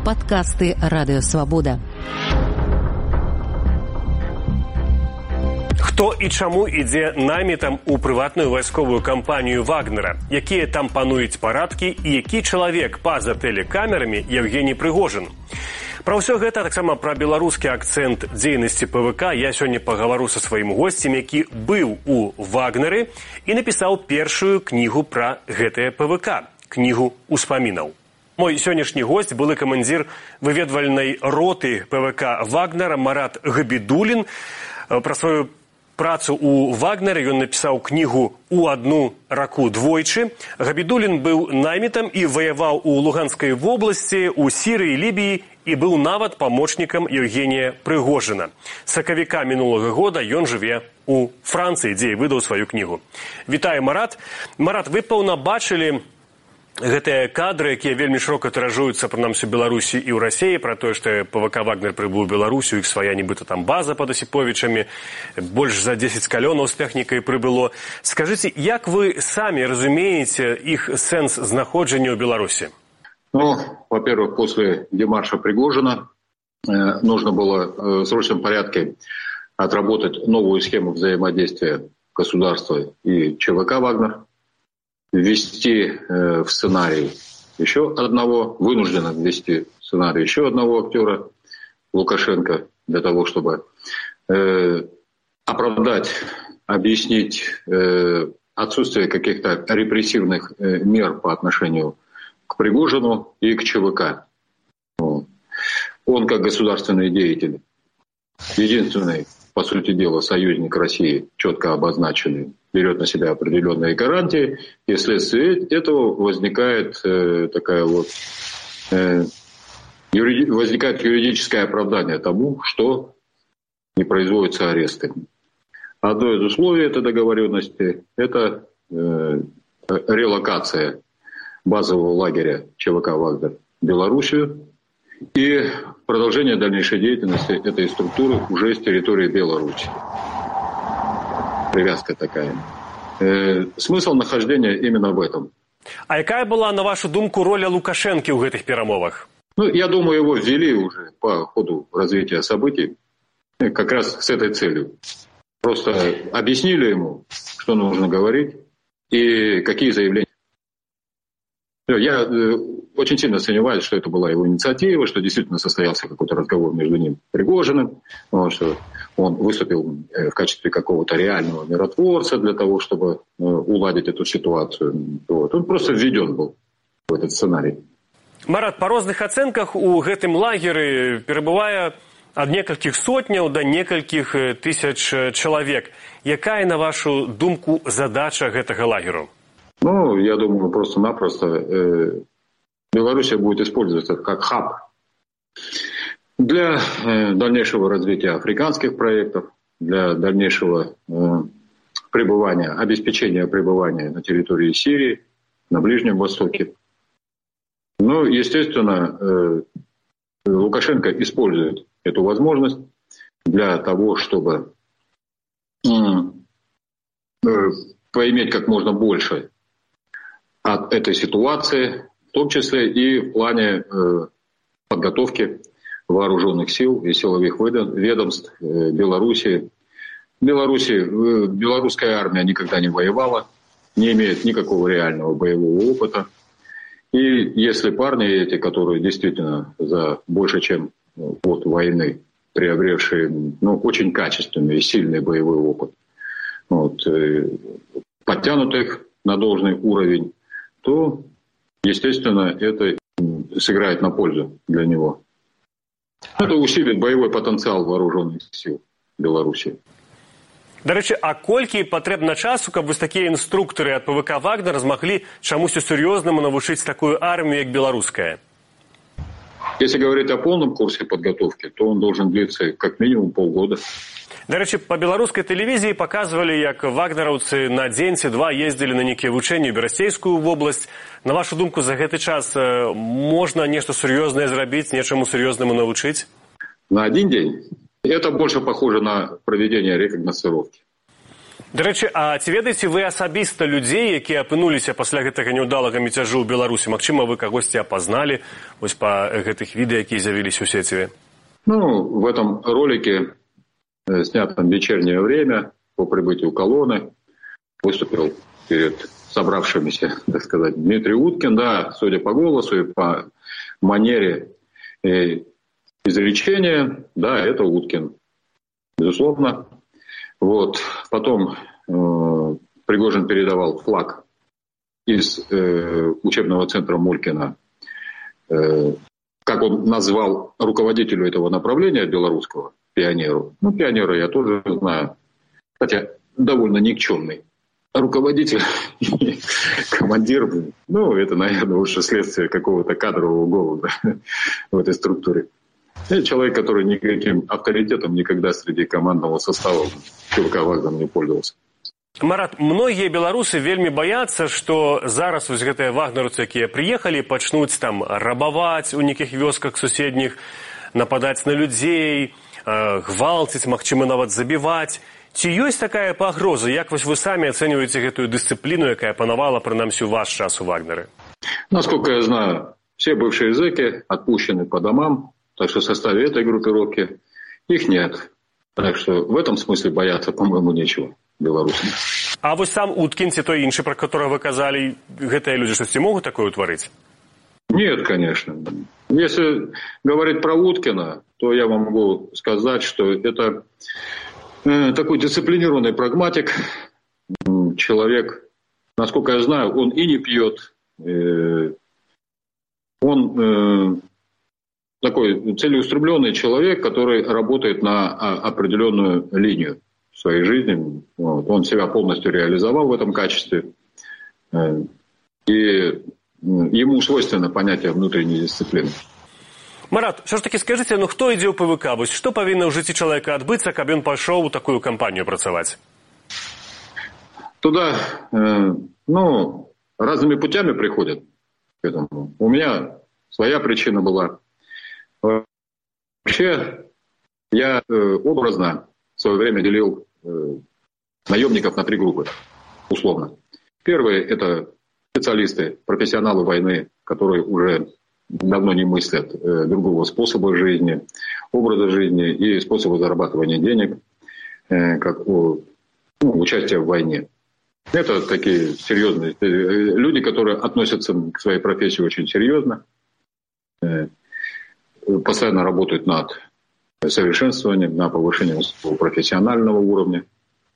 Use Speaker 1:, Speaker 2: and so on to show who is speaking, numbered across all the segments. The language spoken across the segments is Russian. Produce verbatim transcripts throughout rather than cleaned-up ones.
Speaker 1: Падкасты Радыё Свабода.
Speaker 2: Хто і чаму ідзе намітам у прыватную вайсковую кампанію Вагнера? Якія там пануюць парадкі і які чалавек па-за тэлекамерамі Евгений Прыгожин? Пра ўсё гэта, таксама пра беларускі акцэнт дзейнасці ПВК, я сёння пагавару са сваім госцем, які быў у Вагнеры і напісаў першую кнігу пра гэтае ПВК, кнігу успамінаў. Мой сённяшні госць, былы камандзір выведвальнай роты ПВК Вагнера Марат Габідулін. Пра сваю працу у Вагнеры ён напісаў кнігу «У адну раку двойчы». Габідулін быў намітам і ваяваў у Луганскай вобласці, у Сірыі, Лібіі і быў нават памочнікам Евгения Прыгожина. З сакавіка мінулага года ён жыве у Францыі, дзе і выдаў сваю кнігу. Вітаю, Марат. Марат, вы, пэўна, бачылі гэтыя кадры, якія вельмі шырока тыражуюцца, прынамсі, у Беларусі і ў Расіі, пра тое, што ПВК Вагнер прыбыў у Беларусі, у іх свая нібыта там база пад Асіповічамі, больш за дзесяць калёнаў з тэхнікай прыбыло. Скажыце, як вы самі разумееце іх сэнс знаходжання ў Беларусі?
Speaker 3: Ну, во-первых, после демарша Пригожина э, нужно было э, в срочном порядке отработать новую схему взаимодействия государства и ЧВК «Вагнер», ввести э, в сценарий еще одного, вынужденно ввести в сценарий еще одного актера Лукашенко для того, чтобы э, оправдать, объяснить э, отсутствие каких-то репрессивных э, мер по отношению к Пригожину и к ЧВК. Он, как государственный деятель, единственный, по сути дела, союзник России, четко обозначенный, берет на себя определенные гарантии, и вследствие этого возникает э, такая вот э, юриди... возникает юридическое оправдание тому, что не производятся аресты. Одно из условий этой договоренности – это э, релокация базового лагеря ЧВК «Вагнер» в Белоруссию и продолжение дальнейшей деятельности этой структуры уже с территории Беларуси. Привязка такая. Э, смысл нахождения именно в этом.
Speaker 2: А якая была, на вашу думку, роля Лукашенко в этих перемовах?
Speaker 3: Ну, я думаю, его ввели уже по ходу развития событий как раз с этой целью. Просто объяснили ему, что нужно говорить и какие заявления. Я э, очень сильно сомневаюсь, что это была его инициатива, что действительно состоялся какой-то разговор между ним и Пригожиным, что он выступил в качестве какого-то реального миротворца для того, чтобы э, уладить эту ситуацию. Вот. Он просто введен был в этот сценарий.
Speaker 2: Марат, по розных ацэнках у гэтым лагеры перебывае ад некалькіх сотняў да некалькіх тысяч чалавек. Якая, на вашу думку, задача гэтага лагеру?
Speaker 3: Ну, я думаю, просто-напросто э, Белоруссия будет использоваться как хаб для э, дальнейшего развития африканских проектов, для дальнейшего э, пребывания, обеспечения пребывания на территории Сирии, на Ближнем Востоке. Ну, естественно, э, Лукашенко использует эту возможность для того, чтобы э, э, поиметь как можно больше от этой ситуации, в том числе и в плане э, подготовки вооруженных сил и силовых ведомств э, Беларуси. Беларуси, э, белорусская армия никогда не воевала, не имеет никакого реального боевого опыта. И если парни эти, которые действительно за больше чем год войны, приобревшие ну, очень качественный и сильный боевой опыт, вот, э, подтянут их на должный уровень, то, естественно, это сыграет на пользу для него. Это усилит боевой потенциал вооруженных сил Беларуси.
Speaker 2: До речі, а колькі патрэбна часу, каб вось такія інструктары ад ПВК Вагнера змаглі чамусьці сур'ёзнаму навучыць такую армію, як беларуская?
Speaker 3: Если говорить о полном курсе подготовки, то он должен длиться как минимум полгода.
Speaker 2: До речі, по беларускай тэлевізіі паказвалі, як вагнераўцы на дзень ці два ездзілі на нейкія вучэнні ў Берасцейскую вобласць. На вашу думку, за гэты час можна нешта сур'ёзнае зрабіць, нечаму сур'ёзнаму навучыць?
Speaker 3: На один день? Это больше похоже на проведение рекогносцировки.
Speaker 2: До речі, а ці ведаеце вы асабіста людзей, якія апынуліся пасля гэтага няўдалага міцяжу ў Беларусі? Магчыма, вы кагосьці апазналі вось па гэтых відэа, якія з'явіліся ў сеціве?
Speaker 3: Ну, в этом ролике, снятом в вечернее время, по прибытию колонны, выступил перед собравшимися, так сказать, Дмитрий Уткин, да, судя по голосу и по манере и изречения, да, это Уткин, безусловно. Вот. Потом э, Пригожин передавал флаг из э, учебного центра Мулькина, э, как он назвал руководителю этого направления белорусского, пионеру. Ну, пионера я тоже знаю, хотя довольно никчемный. Руководитель, командир, ну, это, наверное, уже следствие какого-то кадрового голода в этой структуре. Это человек, который никаким авторитетом никогда среди командного состава ЧВК «Вагнер» не пользовался.
Speaker 2: Марат, многія беларусы вельмі баяцца, што зараз вось гэтыя вагнераўцы, якія прыехалі, пачнуць там рабаваць у нейкіх вёсках суседніх, нападаць на людзей, гвалціць, магчыма, нават забіваць. Ці ёсць такая пагроза? Як вось вы самі ацэньваеце гэтую дысцыпліну, якая панавала, прынамсі, у ваш час у Вагнеры?
Speaker 3: Насколько я знаю, все бывшие зэки отпущены по домам, так что в составе этой группировки их нет. Так что в этом смысле бояться, по-моему, нечего белорусам.
Speaker 2: А вось сам Уткін ці той іншы, про которого вы казалі, гэтыя людзі штосьці могуць такое ўтварыць?
Speaker 3: Нет, конечно. Если говорить про Уткина, то я вам могу сказать, что это э, такой дисциплинированный прагматик, человек, насколько я знаю, он и не пьет, э, он э, такой целеустремленный человек, который работает на определенную линию в своей жизни. Вот. Он себя полностью реализовал в этом качестве. Э, и ему свойственно понятие внутренней дисциплины.
Speaker 2: Марат, все ж таки скажите, ну хто ідзе ў ПВК? Вось што павінна ў жыцці чалавека адбыцца, каб ён пайшоў у такую кампанію працаваць?
Speaker 3: Туда, э, ну, разными путями приходят к этому. У меня своя причина была. Вообще, я э, образно в свое время делил э, наемников на три группы, условно. Первые – это специалисты, профессионалы войны, которые уже давно не мыслят э, другого способа жизни, образа жизни и способа зарабатывания денег, э, как у, ну, участия в войне. Это такие серьезные э, люди, которые относятся к своей профессии очень серьезно, э, постоянно работают над совершенствованием, на повышением своего профессионального уровня.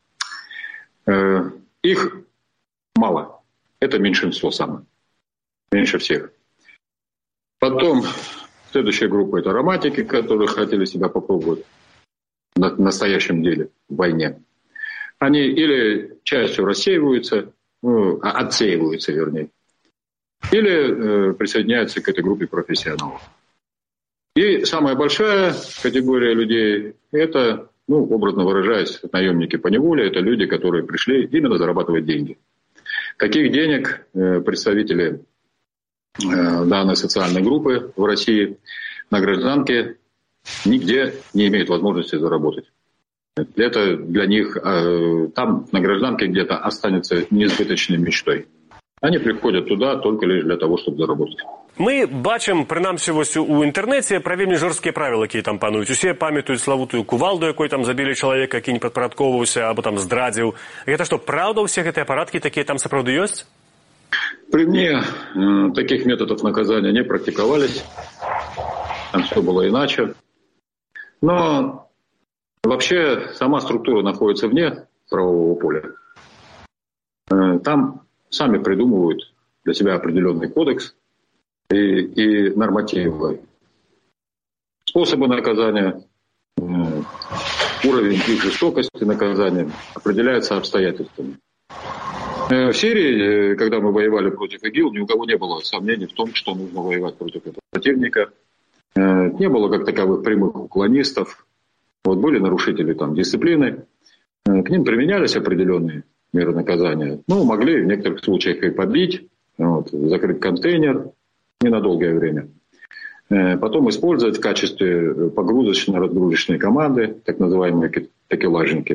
Speaker 3: Э, их мало. Это меньшинство самое. Меньше всех. Потом следующая группа – это романтики, которые хотели себя попробовать на настоящем деле в войне. Они или частью рассеиваются, ну, отсеиваются, вернее, или э, присоединяются к этой группе профессионалов. И самая большая категория людей – это, ну, образно выражаясь, наемники по неволе, это люди, которые пришли именно зарабатывать деньги. Таких денег представители данной социальной группы в России на гражданке нигде не имеют возможности заработать. Это для них там на гражданке где-то останется несбыточной мечтой. Они приходят туда только лишь для того, чтобы заработать.
Speaker 2: Мы бачым, прынамсі, вось у інтэрнэце пра вельмі жорсткія правілы, якія там пануюць. Усе памятаюць славутую кувалду, якой там забілі чалавека, які не падпарадковваўся або там здрадзіў. Гэта што, праўда, усе гэтыя парадкі такія там сапраўды ёсць?
Speaker 3: При мне э, таких методов наказания не практиковались. Там все было иначе. Но вообще сама структура находится вне правового поля. Э, там сами придумывают для себя определенный кодекс и, и нормативы, способы наказания, э, уровень их жестокости наказания определяется обстоятельствами. Э, в Сирии, когда мы воевали против ИГИЛ, ни у кого не было сомнений в том, что нужно воевать против этого противника. Э, не было как таковых прямых уклонистов. Вот были нарушители там, дисциплины. Э, к ним применялись определенные меры наказания. Ну, могли в некоторых случаях и побить, вот, закрыть контейнер не на долгое время. Потом использовать в качестве погрузочно-разгрузочной команды, так называемые такелажники.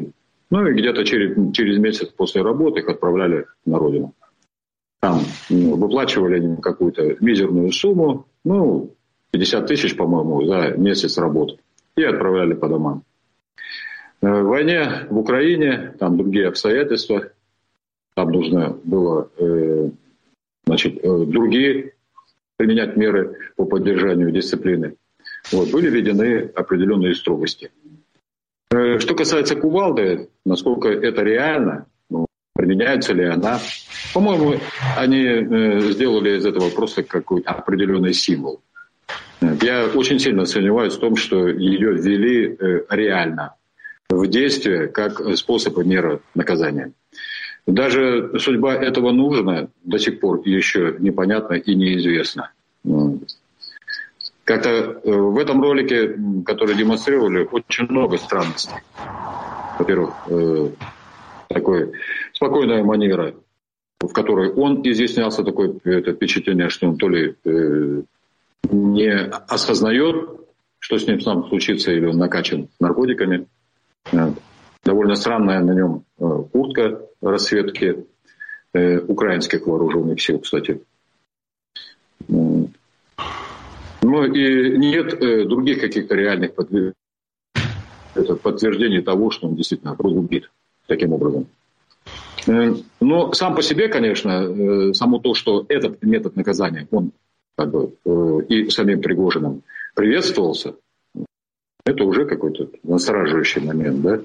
Speaker 3: Ну и где-то через, через месяц после работы их отправляли на родину. Там ну, выплачивали им какую-то мизерную сумму, ну, пятьдесят тысяч, по-моему, за месяц работы. И отправляли по домам. В войне в Украине, там другие обстоятельства. Там нужно было э, значит, э, другие применять меры по поддержанию дисциплины. Вот, были введены определенные строгости. Э, что касается кувалды, насколько это реально, ну, применяется ли она. По-моему, они э, сделали из этого просто какой-то определенный символ. Я очень сильно сомневаюсь в том, что ее ввели э, реально в действие как способ и мера наказания. Даже судьба этого нужна до сих пор еще непонятна и неизвестна. Как-то в этом ролике, который демонстрировали, очень много странностей. Во-первых, такой спокойная манера, в которой он изъяснялся, такое это впечатление, что он то ли не осознает, что с ним сам случится, или он накачан наркотиками. Довольно странная на нем куртка расцветки э, украинских вооруженных сил, кстати. Ну и нет э, других каких-то реальных подтверждений, подтверждений того, что он действительно убит таким образом. Э, но сам по себе, конечно, э, само то, что этот метод наказания, он как бы, э, и самим Пригожиным приветствовался, это уже какой-то настораживающий момент, да?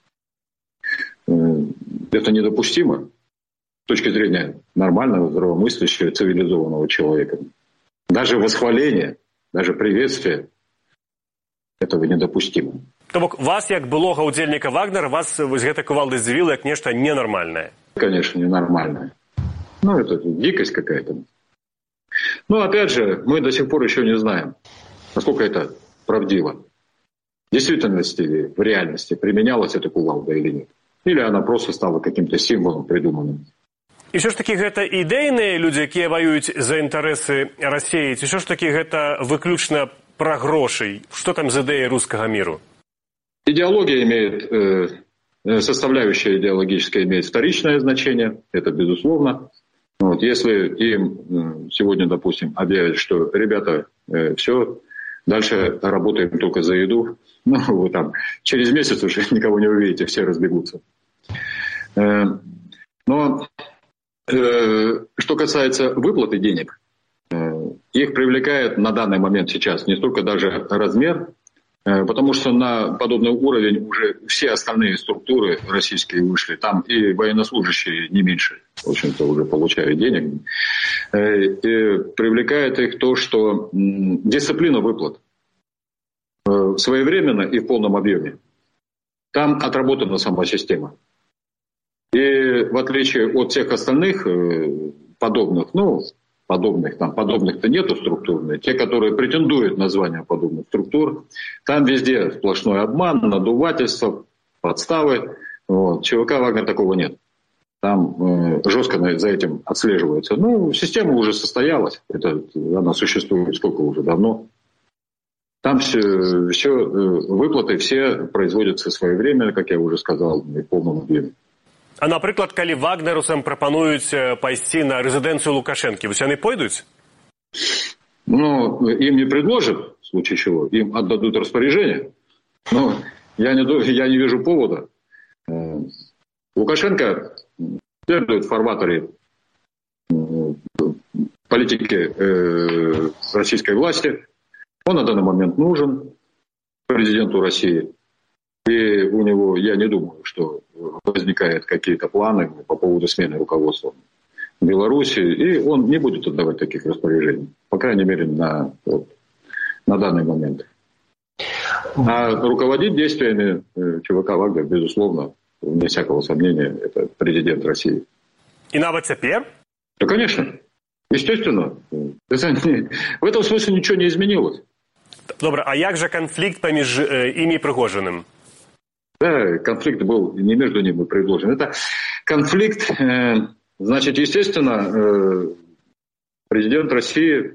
Speaker 3: Это недопустимо с точки зрения нормального, здравомыслящего, цивилизованного человека. Даже восхваление, даже приветствие этого недопустимо.
Speaker 2: То бок вас, як былога ўдзельніка Вагнера, вас вось гэта кувалда здзівіла як нешта ненармальнае?
Speaker 3: Конечно, ненормальное. Ну, это дикость какая-то. Но, опять же, мы до сих пор еще не знаем, насколько это правдиво. В действительности, в реальности применялась эта кувалда или нет. Или она просто стала каким-то символом придуманным.
Speaker 2: І що ж такі гэта ідэйныя людзі, якія ваююць за інтарэсы Расіі, ці що ж такі гэта выключна пра грошай? Што там з ідэяй рускага міру?
Speaker 3: Идеология имеет, э, составляющая идеологическая имеет вторичное значение, это безусловно. Вот, если им сегодня, допустим, объявят, что ребята, э, все, дальше работаем только за еду, ну, вы там через месяц уже никого не увидите, все разбегутся. Но что касается выплаты денег, их привлекает на данный момент сейчас не столько даже размер, потому что на подобный уровень уже все остальные структуры российские вышли. Там и военнослужащие не меньше, в общем-то, уже получают денег. И привлекает их то, что дисциплина выплат своевременно и в полном объеме. Там отработана сама система. И в отличие от всех остальных подобных, ну, подобных, там подобных-то нету структурных, те, которые претендуют на звание подобных структур, там везде сплошной обман, надувательство, подставы. Вот. ЧВК «Вагнер» такого нет. Там э, жестко за этим отслеживается. Ну, система уже состоялась. Это, она существует сколько уже давно. Там все, все выплаты все производятся своевременно, как я уже сказал, в полном объеме.
Speaker 2: А, напрыклад, калі вагнерусам прапануюць пайсці на рэзідэнцыю Лукашэнкі, вось яны пойдуць?
Speaker 3: Ну, им не предложат, в случае чего, им отдадут распоряжение. Но я не, я не вижу повода. Лукашенко следует в фарватере политики э, российской власти. Он на данный момент нужен президенту России. И у него, я не думаю, что возникают какие-то планы по поводу смены руководства Беларуси. И он не будет отдавать таких распоряжений. По крайней мере, на, вот, на данный момент. А руководить действиями ЧВК «Вагнер», безусловно, вне всякого сомнения, это президент России.
Speaker 2: И нават цяпер?
Speaker 3: Да, конечно. Естественно. В этом смысле ничего не изменилось.
Speaker 2: Добре, а як же конфликт паміж ими и Пригожиным?
Speaker 3: Да, конфликт был не между ними предложен. Это конфликт, э, значит, естественно, э, президент России,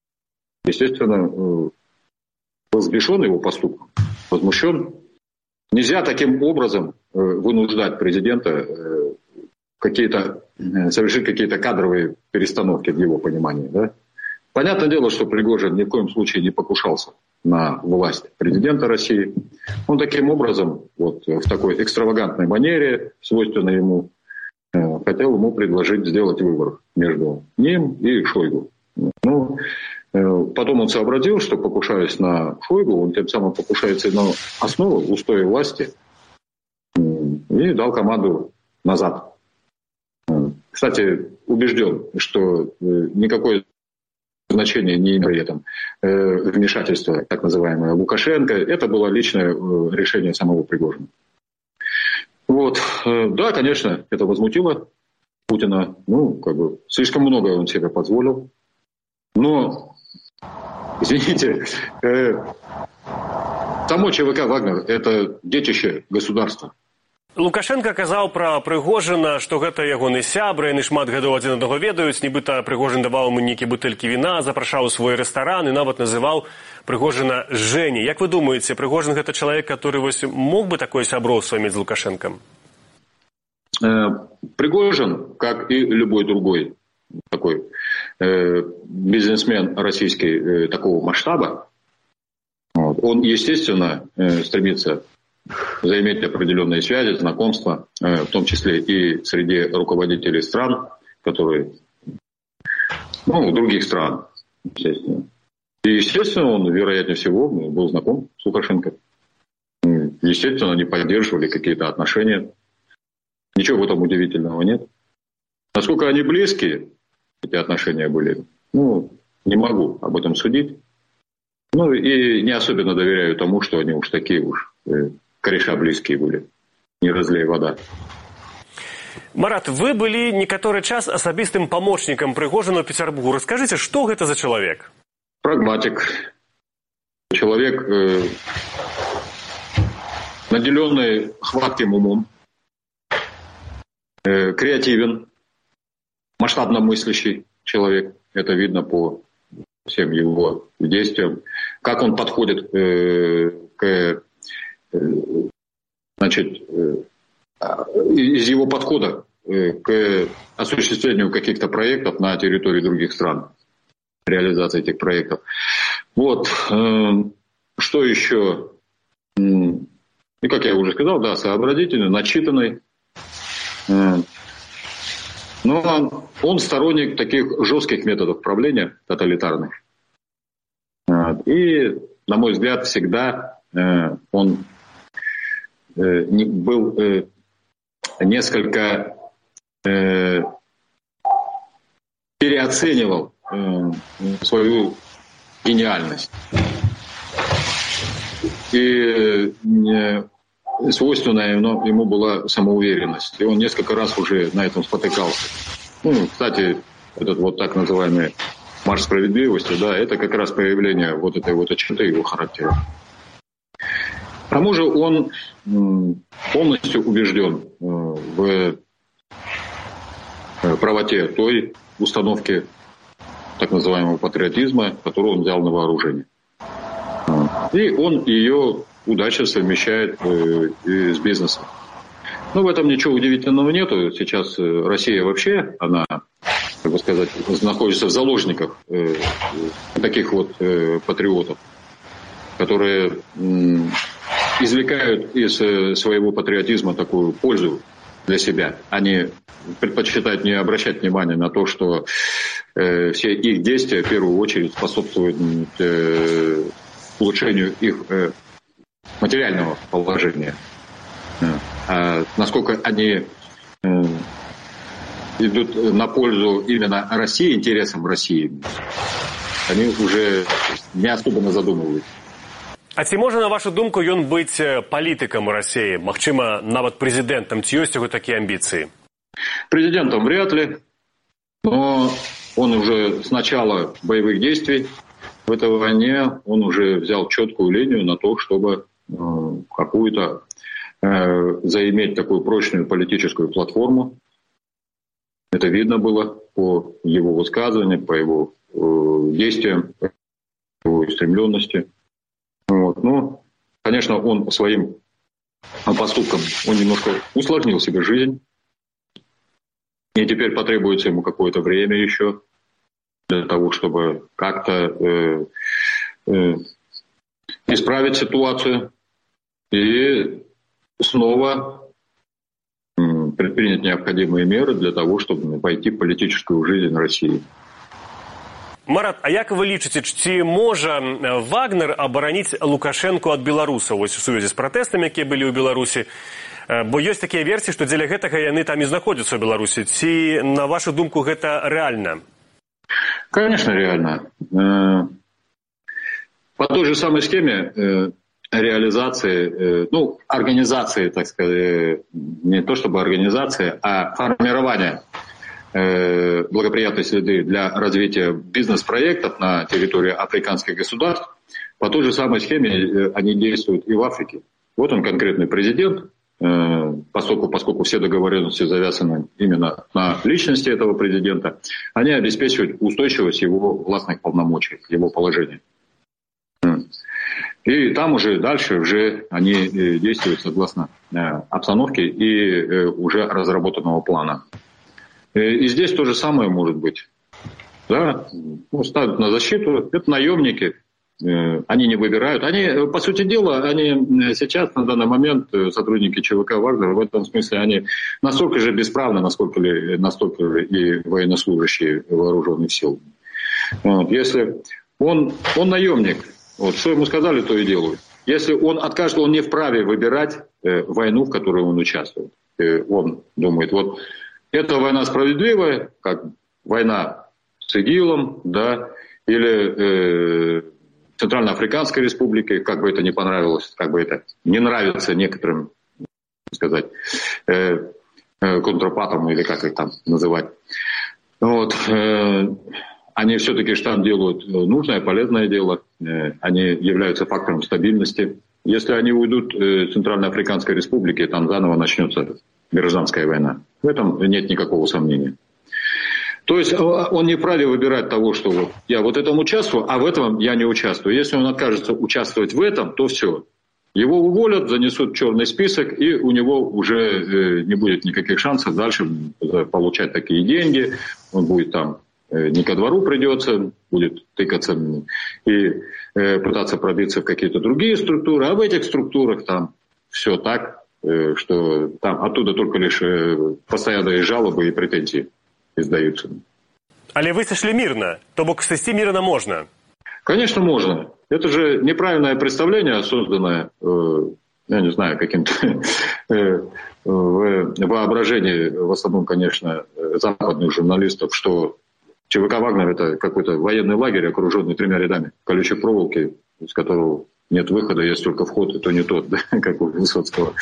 Speaker 3: естественно, э, был взбешен его поступком, возмущен. Нельзя таким образом вынуждать президента какие-то, совершить какие-то кадровые перестановки в его понимании. Да? Понятное дело, что Пригожин ни в коем случае не покушался на власть президента России. Он таким образом, вот, в такой экстравагантной манере, свойственной ему, хотел ему предложить сделать выбор между ним и Шойгу. Ну, потом он сообразил, что, покушаясь на Шойгу, он тем самым покушается на основу устоя власти и дал команду назад. Кстати, убежден, что никакое значение не имеет при этом вмешательства, так называемое, Лукашенко. Это было личное решение самого Пригожина. Вот. Да, конечно, это возмутило Путина. Ну, как бы, слишком многое он себе позволил. Но, извините, э, само ЧВК «Вагнер» – это детище государства.
Speaker 2: Лукашенко казаў пра Прыгожына, што гэта ягоны сябры, яны шмат гадоў адзін аднаго ведаюць, нібыта Прыгожын даваў ему нейкія бутэлькі віна, запрашаў у свой рэстаран і нават называў Прыгожына Жэні. Як вы думаеце, Прыгожин гэта чалавек, который вось мог бы такое сяброўства мець з Лукашенком?
Speaker 3: Э, Пригожин, как и любой другой такой э, бизнесмен российский э, такого масштаба, вот, он, естественно, э, стремится заиметь определенные связи, знакомства, в том числе и среди руководителей стран, которые, ну, других стран, естественно. И, естественно, он, вероятнее всего, был знаком с Лукашенко. Естественно, они поддерживали какие-то отношения. Ничего в этом удивительного нет. Насколько они близкие, эти отношения были, ну, не могу об этом судить. Ну, и не особенно доверяю тому, что они уж такие уж кореша близкие были. Не разлей вода.
Speaker 2: Марат, вы былі некаторы час асабістым памочнікам Прыгожина ў Петербургу. Расскажите, что гэта за человек?
Speaker 3: Прагматик. Человек, э, наделенный хватким умом, э, креативен, масштабно мыслящий человек. Это видно по всем его действиям. Как он подходит э, к... Значит, из его подхода к осуществлению каких-то проектов на территории других стран, реализации этих проектов. Вот. Что еще? И, как я уже сказал, да, сообразительный, начитанный. Но он сторонник таких жестких методов правления, тоталитарных. И, на мой взгляд, всегда он был несколько переоценивал свою гениальность. И свойственная ему была самоуверенность. И он несколько раз уже на этом спотыкался. Ну, кстати, этот вот так называемый марш справедливости, да, это как раз проявление вот этой вот черты его характера. К тому же он полностью убежден в правоте той установки так называемого патриотизма, которую он взял на вооружение. И он ее удачно совмещает с бизнесом. Но в этом ничего удивительного нету. Сейчас Россия вообще, она, как бы сказать, находится в заложниках таких вот патриотов, которые извлекают из своего патриотизма такую пользу для себя. Они предпочитают не обращать внимания на то, что э, все их действия в первую очередь способствуют э, улучшению их э, материального положения. А насколько они э, идут на пользу именно России, интересам России, они уже не особенно задумываются.
Speaker 2: А ці можа, на вашу думку, ён быць палітыкам у России? Магчыма, нават президентом? Ці ёсць яго такія амбіцыі?
Speaker 3: Президентом вряд ли. Но он уже с начала боевых действий в этой войне, он уже взял четкую линию на то, чтобы э, какую-то э, заиметь такую прочную политическую платформу. Это видно было по его высказываниям, по его э, действиям, по его устремленности. Вот. Ну, конечно, он своим поступкам он немножко усложнил себе жизнь. И теперь потребуется ему какое-то время еще для того, чтобы как-то э, э, исправить ситуацию и снова э, предпринять необходимые меры для того, чтобы войти в политическую жизнь России.
Speaker 2: Марат, а як вы лічыце, ці можа Вагнер абараніць Лукашэнку ад беларусаў вось у сувязі з пратэстамі, якія былі ў Беларусі? Бо ёсць такія версіі, што дзеля гэтага яны там і знаходзяцца ў Беларусі. Ці, на вашу думку, гэта рэальна?
Speaker 3: Конечно, реально. По той же самой схеме реализации, ну, организации, так сказать, не то чтобы организации, а формирования благоприятной среды для развития бизнес-проектов на территории африканских государств, по той же самой схеме они действуют и в Африке. Вот он конкретный президент, поскольку, поскольку все договоренности завязаны именно на личности этого президента, они обеспечивают устойчивость его властных полномочий, его положения. И там уже дальше уже они действуют согласно обстановке и уже разработанного плана. И здесь то же самое может быть. Да? Ну, ставят на защиту. Это наемники. Они не выбирают. Они, по сути дела, они сейчас, на данный момент, сотрудники ЧВК «Вагнер», в этом смысле, они настолько же бесправны, насколько, ли, настолько же и военнослужащие вооруженных сил. Вот. Если он, он наемник, вот, что ему сказали, то и делают. Если он откажет, он не вправе выбирать э, войну, в которой он участвует. И он думает, вот, эта война справедливая, как война с ИГИЛом, да, или э, Центральноафриканской республики, как бы это ни понравилось, как бы это не нравится некоторым, так сказать, э, э, контрапатам или как их там называть. Вот, э, они все-таки же там делают нужное, полезное дело, э, они являются фактором стабильности. Если они уйдут э, Центральноафриканской республики, там заново начнется гражданская война. В этом нет никакого сомнения. То есть он не вправе выбирать того, что вот я вот этом участвую, а в этом я не участвую. Если он откажется участвовать в этом, то все. Его уволят, занесут в черный список, и у него уже не будет никаких шансов дальше получать такие деньги. Он будет там не ко двору придется, будет тыкаться и пытаться пробиться в какие-то другие структуры. А в этих структурах там все так, что там оттуда только лишь постоянные жалобы и претензии издаются.
Speaker 2: Але вы сошли мирно, то бок сойти мирно можно?
Speaker 3: Конечно, можно. Это же неправильное представление, созданное, э, я не знаю, каким-то э, в воображении, в основном, конечно, западных журналистов, что ЧВК «Вагнер» — это какой-то военный лагерь, окруженный тремя рядами колючей проволоки, из которого нет выхода, есть только вход, и то не тот, да, как у Высоцкого.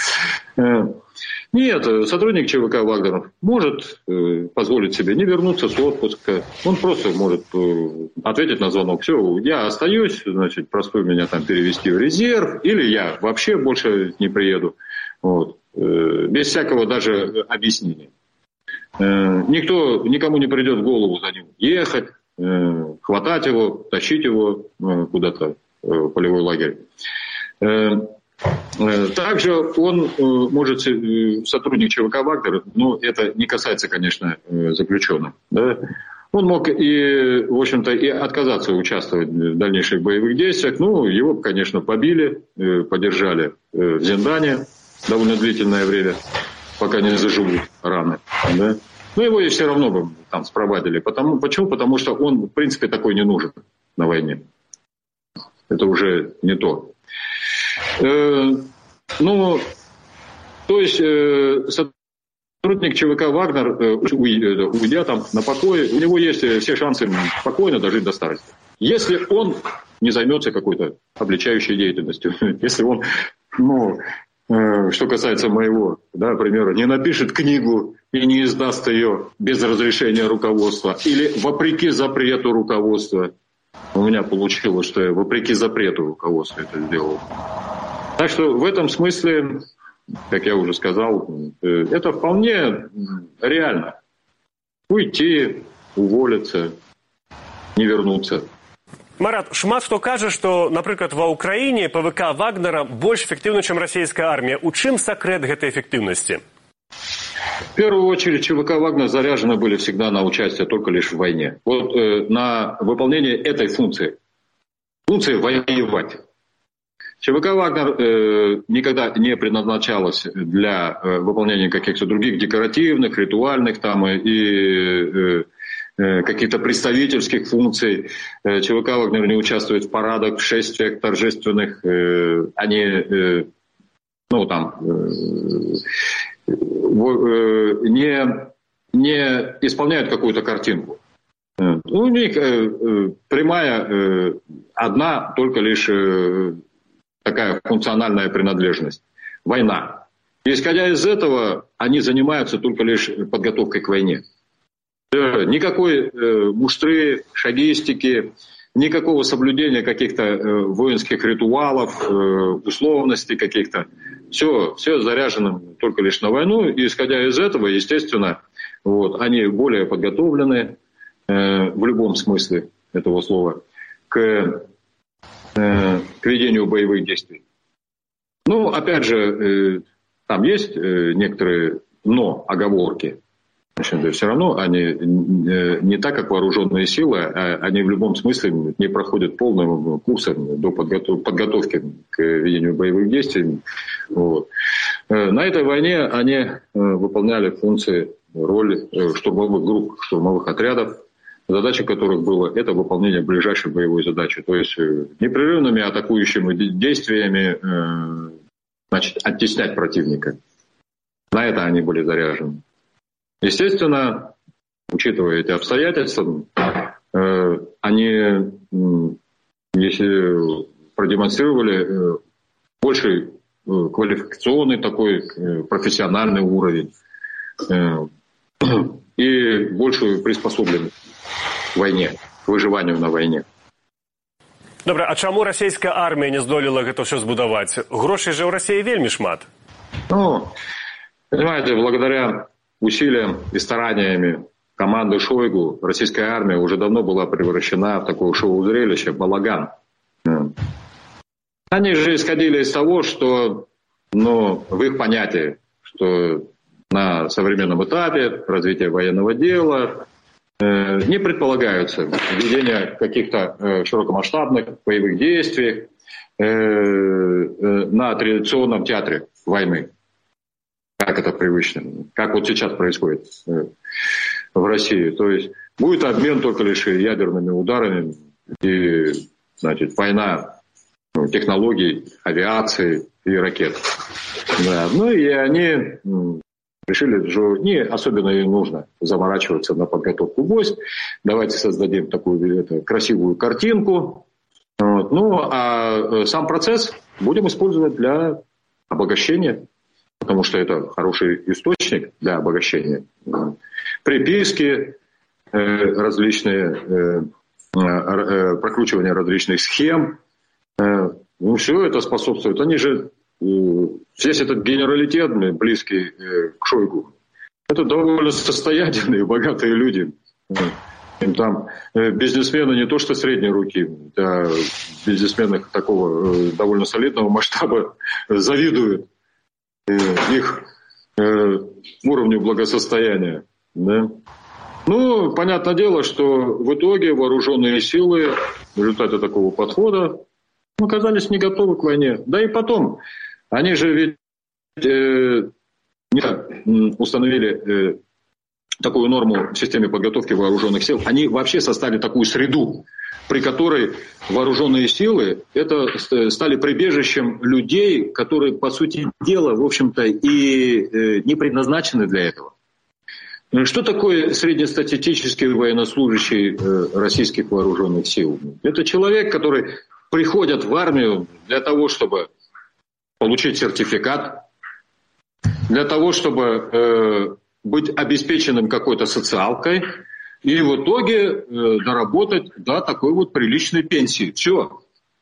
Speaker 3: Нет, сотрудник ЧВК «Вагнер» может э, позволить себе не вернуться с отпуска. Он просто может э, ответить на звонок. Все, я остаюсь, значит, просьбу меня там перевести в резерв, или я вообще больше не приеду. Вот. Э, без всякого даже объяснения. Э, никто, никому не придет в голову за ним ехать, э, хватать его, тащить его э, куда-то э, в полевой лагерь. Э, Также он может, сотрудник ЧВК «Вагнер», но это не касается, конечно, заключенных, да? Он мог и, в общем-то, и отказаться участвовать в дальнейших боевых действиях. Ну, его, конечно, побили, подержали в Зиндане довольно длительное время, пока не заживут раны, да? Но его и все равно бы там спровадили. Потому, почему? Потому что он, в принципе, такой не нужен на войне. Это уже не то. Э, ну, то есть э, сотрудник ЧВК «Вагнер», э, уйдя там на покой, у него есть все шансы спокойно дожить до старости. Если он не займется какой-то обличающей деятельностью, если он, ну, э, что касается моего, да, примера, не напишет книгу и не издаст ее без разрешения руководства или вопреки запрету руководства. У меня получилось, что я вопреки запрету руководства это сделал. Так что в этом смысле, как я уже сказал, это вполне реально. Уйти, уволиться, не вернуться.
Speaker 2: Марат, шмат хто кажа, што, напрыклад, ва ўкраіне ПВК Вагнера больш эфектыўна, чым расійская армія. У чым сакрэт гэтай эффективности?
Speaker 3: В первую очередь ЧВК «Вагнер» заряжены были всегда на участие только лишь в войне. Вот э, на выполнение этой функции, функции воевать. ЧВК «Вагнер» э, никогда не предназначалась для э, выполнения каких-то других декоративных, ритуальных там, и э, каких-то представительских функций. Э, ЧВК «Вагнер» не участвует в парадах, в шествиях торжественных. Э, они, э, ну там... Э, не, не исполняют какую-то картинку. У них прямая, одна только лишь такая функциональная принадлежность. Война. И исходя из этого, они занимаются только лишь подготовкой к войне. Никакой муштры, шагистики, никакого соблюдения каких-то воинских ритуалов, условностей каких-то. Все, все заряжено только лишь на войну. И исходя из этого, естественно, вот, они более подготовлены э, в любом смысле этого слова к, э, к ведению боевых действий. Ну, опять же, э, там есть э, некоторые но, оговорки. Значит, все равно они не так, как вооруженные силы, а они в любом смысле не проходят полным курсом до подготов- подготовки к ведению боевых действий. Вот. На этой войне они выполняли функции, роль штурмовых групп, штурмовых отрядов, задача которых была это выполнение ближайшей боевой задачи. То есть непрерывными атакующими действиями, значит, оттеснять противника. На это они были заряжены. Естественно, учитывая эти обстоятельства, э, они э, если продемонстрировали э, больший э, квалификационный такой э, профессиональный уровень э, и большую приспособленность к войне, к выживанию на войне.
Speaker 2: Добре, а чому російська армія не здолела гэта все збудаваць? Грошей же ў Расіі вельмі шмат.
Speaker 3: Ну, понимаете, благодаря усилиям и стараниями команды Шойгу российская армия уже давно была превращена в такое шоу-зрелище, балаган. Они же исходили из того, что, ну, в их понятии, что на современном этапе развития военного дела э, не предполагаются ведение каких-то э, широкомасштабных боевых действий э, э, на традиционном театре войны. Как это привычно, как вот сейчас происходит в России. То есть будет обмен только лишь ядерными ударами и, значит, война технологий, авиации и ракет. Да. Ну и они решили, что не особенно и нужно заморачиваться на подготовку войск. Давайте создадим такую это, красивую картинку. Вот. Ну а сам процесс будем использовать для обогащения. Потому что это хороший источник для обогащения. Приписки, э, различные, э, э, прокручивание различных схем. Э, ну, все это способствует. Они же, э, весь этот генералитет, близкий э, к Шойгу, это довольно состоятельные, богатые люди. Им там э, бизнесмены не то что средней руки, а бизнесмены такого э, довольно солидного масштаба завидуют их э, уровню благосостояния. Да? Ну, понятное дело, что в итоге вооруженные силы в результате такого подхода оказались не готовы к войне. Да и потом, они же ведь э, не установили э, такую норму в системе подготовки вооруженных сил. Они вообще создали такую среду, при которой вооруженные силы это стали прибежищем людей, которые, по сути дела, в общем-то, и не предназначены для этого. Что такое среднестатистический военнослужащий российских вооруженных сил? Это человек, который приходит в армию для того, чтобы получить сертификат, для того, чтобы быть обеспеченным какой-то социалкой, и в итоге э, доработать до такой вот приличной пенсии. Все.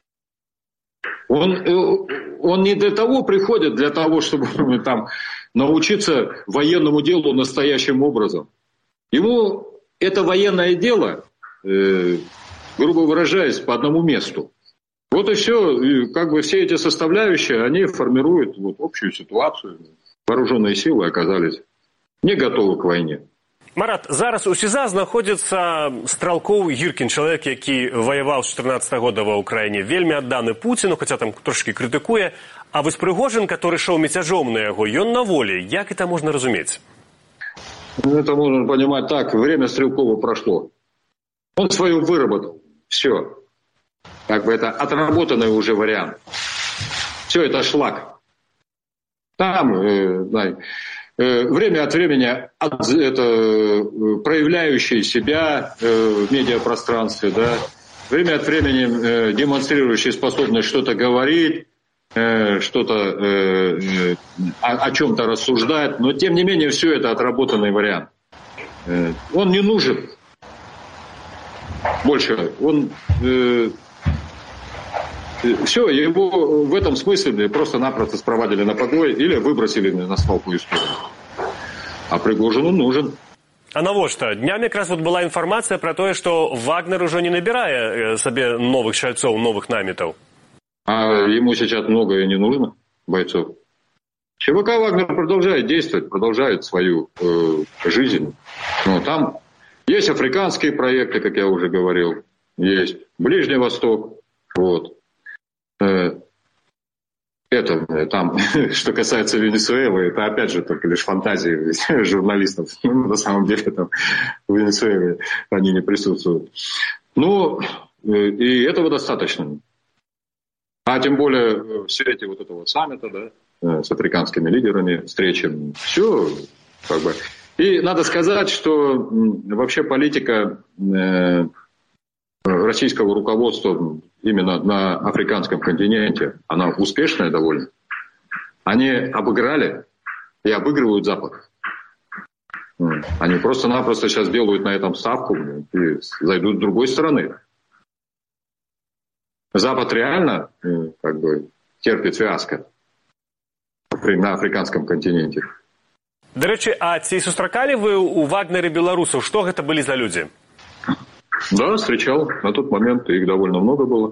Speaker 3: Он, э, он не для того приходит, для того, чтобы там научиться военному делу настоящим образом. Ему это военное дело, э, грубо выражаясь, по одному месту. Вот и все. И как бы все эти составляющие, они формируют вот общую ситуацию. Вооруженные силы оказались не готовы к войне.
Speaker 2: Марат, зараз у СІЗА знаходзіцца Стралкоў Гіркін, чалавек, які ваяваў з чатырнаццатага года ва ўкраіне, вельмі адданы Пуціну, хаця там трошки крытыкуе. А вось Прыгожин, который шоў мяцяжом на яго, ён на волі. Як это можно разуметь?
Speaker 3: Это можно понимать так. Время Стрелкова прошло. Он свою выработал. Все. Как бы это отработанный уже вариант. Все это шлак. Там, э, да, э, время от времени от, это, проявляющий себя э, в медиапространстве, да, время от времени э, демонстрирующий способность что-то говорить, э, что-то э, о, о чем-то рассуждать, но тем не менее все это отработанный вариант. Э, он не нужен больше. Он э, все, его в этом смысле просто-напросто спровадили на покой или выбросили на свалку историю. А Пригожину нужен.
Speaker 2: А навошта? Днямі якраз вот была інфармацыя пра тое, што Вагнер ужо не набірае сабе новых шальцоў, новых намітаў.
Speaker 3: А ему сейчас многое не нужно, бойцов. ЧВК Вагнер продолжает действовать, продолжает свою э, жизнь. Но там есть африканские проекты, как я уже говорил, есть Ближний Восток, вот. Это там, что касается Венесуэлы, это опять же только лишь фантазии журналистов. На самом деле там в Венесуэле они не присутствуют. Ну, и этого достаточно. А тем более в свете вот этого саммита, да, с африканскими лидерами, встречи, все как бы. И надо сказать, что вообще политика российского руководства именно на африканском континенте, она успешная довольно. Они обыграли и обыгрывают Запад. Они просто-напросто сейчас делают на этом ставку и зайдут с другой стороны. Запад реально как бы терпит фиаско на африканском континенте.
Speaker 2: До речі, а ці сустракалі вы у Вагнере белорусов? Что это были за люди?
Speaker 3: Да, встречал. На тот момент их довольно много было.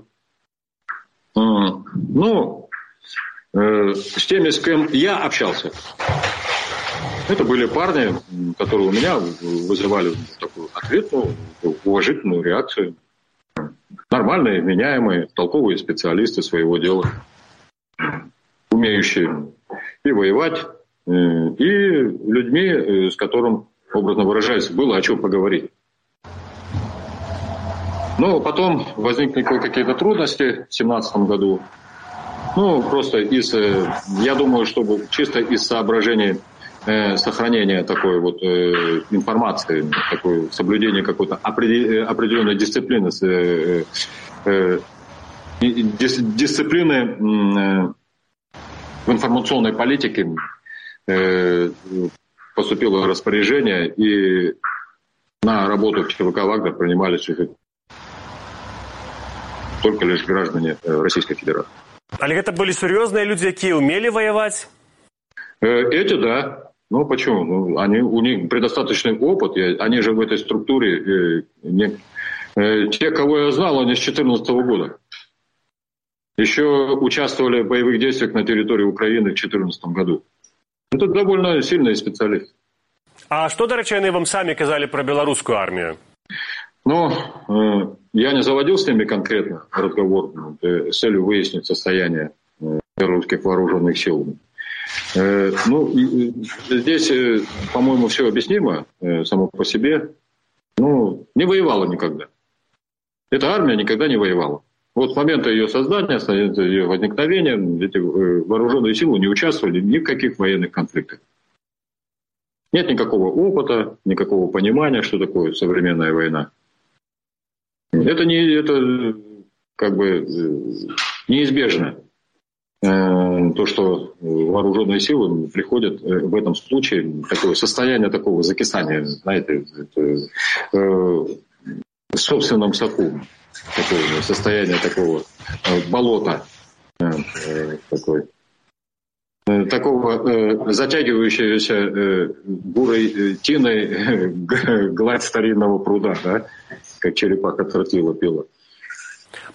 Speaker 3: Ну, э, с теми, с кем я общался, это были парни, которые у меня вызывали такую ответную, уважительную реакцию. Нормальные, меняемые, толковые специалисты своего дела, умеющие и воевать, и людьми, с которым, образно выражаясь, было о чем поговорить. Но потом возникли какие-то трудности в две тысячи семнадцатом году. Ну, просто из, я думаю, что чисто из соображений э, сохранения такой вот э, информации, такой соблюдения какой-то определенной дисциплины, э, э, дис, дисциплины э, в информационной политике э, поступило распоряжение, и на работу в ЧВК «Вагнер» принимались только лишь граждане Российской Федерации.
Speaker 2: Але это были серьезные люди, которые умели воевать?
Speaker 3: Эти, да. Ну, почему? Ну, они, у них предостаточный опыт. Они же в этой структуре... Не, те, кого я знал, они с две тысячи четырнадцатого года. Еще участвовали в боевых действиях на территории Украины в две тысячи четырнадцатом году. Это довольно сильные специалисты.
Speaker 2: А что, до речи, они вам сами сказали про белорусскую армию? Ну,
Speaker 3: э, я не заводил с ними конкретно разговор э, с целью выяснить состояние э, русских вооруженных сил. Э, ну, и, и здесь, э, по-моему, все объяснимо э, само по себе. Ну, не воевала никогда. Эта армия никогда не воевала. Вот с момента ее создания, с момента ее возникновения, эти э, вооруженные силы не участвовали ни в каких военных конфликтах. Нет никакого опыта, никакого понимания, что такое современная война. Это не, это как бы неизбежно. То, что вооруженные силы приходят в этом случае такое состояние такого закисания, знаете, в собственном соку, такого состояния такого болота, такой, такого затягивающегося бурой тиной гладь старинного пруда, да, как черепаха тротила пила.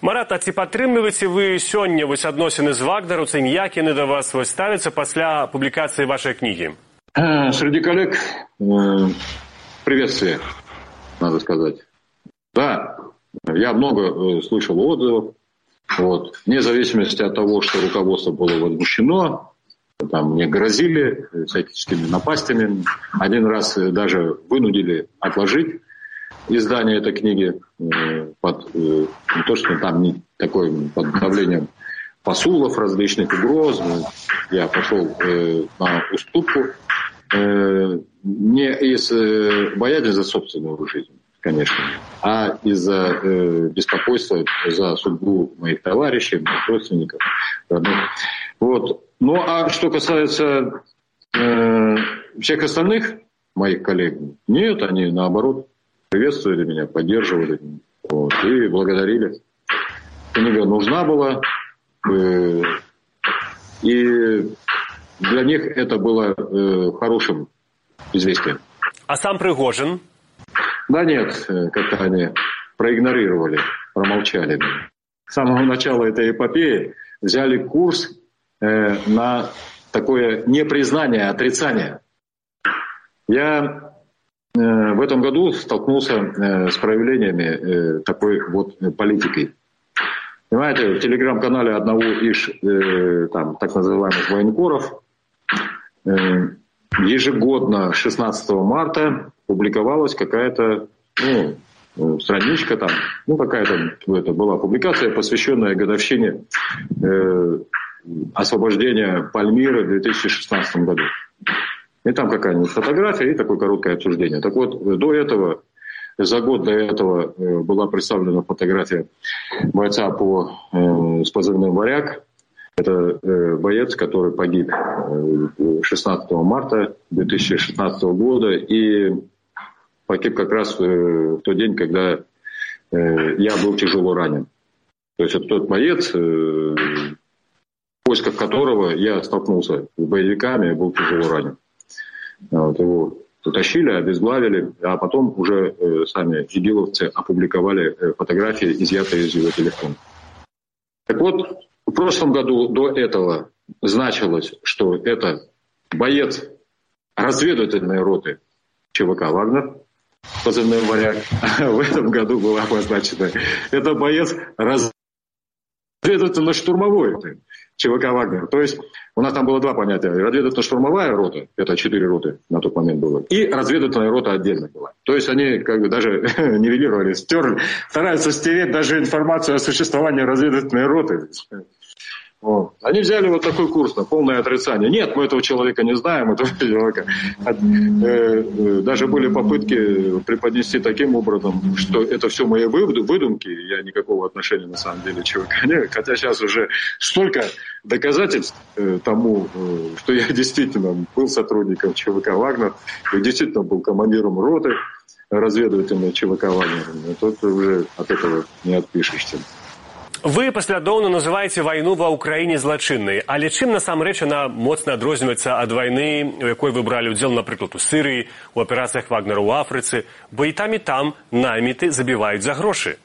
Speaker 2: Марат, а ці падтрымліваеце вы сёння вось адносіны з вагнераўцамі, як яны да вас вось ставяцца пасля публікацыі вашай кнігі?
Speaker 3: Среди коллег э, приветствие, надо сказать. Да, я много э, слышал отзывов. Вот. Вне зависимости от того, что руководство было возмущено, там мне грозили всяческими напастями. Один раз даже вынудили отложить издание этой книги под не то, что там не такое под давлением посулов, различных угроз. Я пошел э, на уступку э, не из э, боязни за собственную жизнь, конечно, а из-за э, беспокойства за судьбу моих товарищей, моих родственников. Вот. Ну, а что касается э, всех остальных моих коллег, нет, они наоборот приветствовали меня, поддерживали вот, и благодарили. Книга нужна была, э, и для них это было э, хорошим известием.
Speaker 2: А сам Пригожин?
Speaker 3: Да нет, как-то они проигнорировали, промолчали. С самого начала этой эпопеи взяли курс э, на такое непризнание, отрицание. Я э, в этом году столкнулся э, с проявлениями э, такой вот э, политики. Понимаете, в телеграм-канале одного из э, там, так называемых военкоров э, ежегодно шестнадцатого марта публиковалась какая-то ну, страничка там, ну какая-то это была публикация, посвященная годовщине э, освобождения Пальмиры в две тысячи шестнадцатом году. И там какая-нибудь фотография и такое короткое обсуждение. Так вот, до этого, за год до этого была представлена фотография бойца по, э, с позывным «Варяг». Это э, боец, который погиб шестнадцатого марта две тысячи шестнадцатого года и погиб как раз э, в тот день, когда э, я был тяжело ранен. То есть это тот боец, э, в поисках которого я столкнулся с боевиками и был тяжело ранен. Вот, его утащили, обезглавили, а потом уже э, сами игиловцы опубликовали э, фотографии, изъятые из его телефона. Так вот, в прошлом году до этого значилось, что это боец разведывательной роты ЧВК «Вагнер», позывной «Варяг». А в этом году была обозначена это боец разведывательно-штурмовой роты ЧВК «Вагнер». То есть у нас там было два понятия. Разведывательно-штурмовая рота, это четыре роты на тот момент было, и разведывательная рота отдельно была. То есть они как бы даже нивелировали, стерли, стараются стереть даже информацию о существовании разведывательной роты. Вот. Они взяли вот такой курс на полное отрицание. Нет, мы этого человека не знаем, этого человека. Даже были попытки преподнести таким образом, что это все мои выдумки, я никакого отношения на самом деле ЧВК не имею. Хотя сейчас уже столько доказательств тому, что я действительно был сотрудником ЧВК «Вагнер», и действительно был командиром роты разведывательной ЧВК «Вагнер». Тут уже от этого не отпишешься.
Speaker 2: Вы паслядоўна называеце вайну ва ўкраіне злачыннай, але чым насамрэч яна моцна адрозніваецца ад вайны, у якой вы бралі ўдзел, напрыклад, у Сырыі, у аперацыях Вагнера ў Афрыцы, бо і там і там наміты забіваюць за грошы.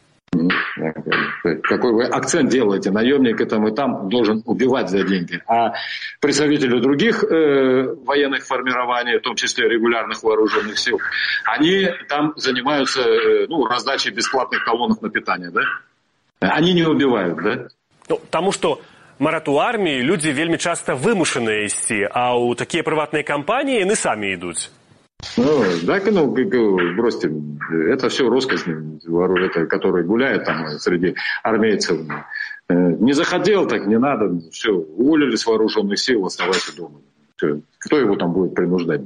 Speaker 3: Какой вы акцент делаете? Наемник и там и там должен убивать за деньги. А представители других э, военных формирований, в том числе регулярных вооруженных сил, они там занимаются э, ну, раздачей бесплатных талонов на питание, да? Они не убивают, да?
Speaker 2: Ну, таму што Марат, у арміі людзі вельмі часта вымушаныя ісці, а ў такія прыватныя кампаніі яны самі ідуць.
Speaker 3: Ну, да, ну, бросьте, это все роскошь, это, который гуляет там среди армейцев. Не захотел, так не надо, все, уволили с вооруженных сил, оставайся дома. Все. Кто его там будет принуждать?